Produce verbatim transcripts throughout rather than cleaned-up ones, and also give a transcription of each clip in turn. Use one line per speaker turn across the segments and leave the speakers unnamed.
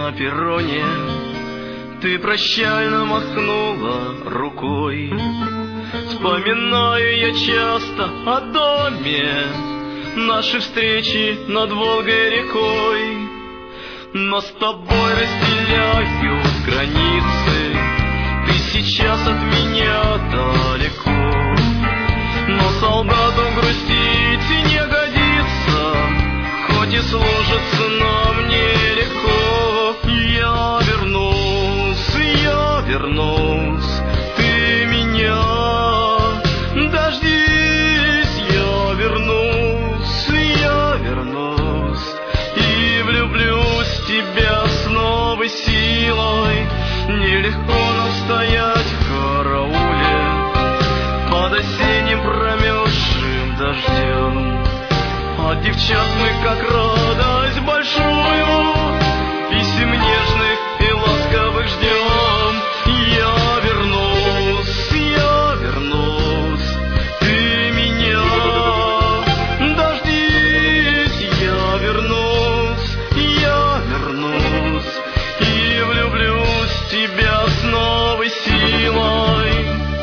на перроне ты прощально махнула рукой. Вспоминаю я часто о доме, наши встречи над Волгой рекой. Но с тобой разделяют границы, ты сейчас от меня далеко. Но солдату грустить не годится, хоть и служится нам нелегко. Я вернусь, я вернусь, ты меня дождись. Я вернусь, я вернусь и влюблюсь в тебя с новой силой. Нелегко нам стоять в карауле под осенним промерзшим дождем. От девчат мы как радость большую, писем нежных и ласковых ждем. Я вернусь, я вернусь, ты меня дождись. Я вернусь, я вернусь и влюблюсь в тебя с новой силой.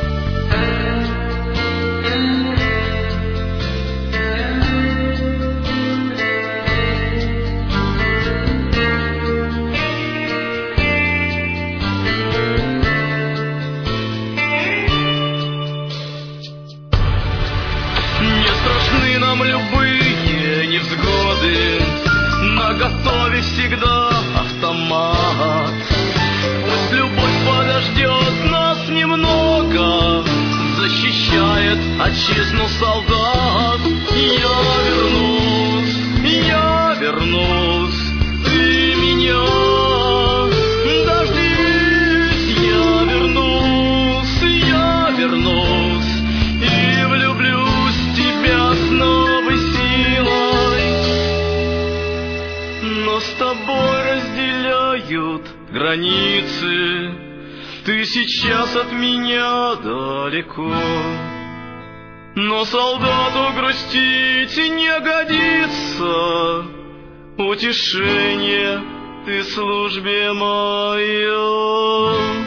Нам любые невзгоды, наготове всегда автомат. Пусть любовь подождет нас немного, защищает отчизну солдат. Я вернусь, я вернусь, ты меня дождись. Я вернусь, я вернусь и влюблюсь в тебя с новой силой. Но с тобой разделяют границы, ты сейчас от меня далеко. Но солдату грустить не годится, утешение ты службе моей.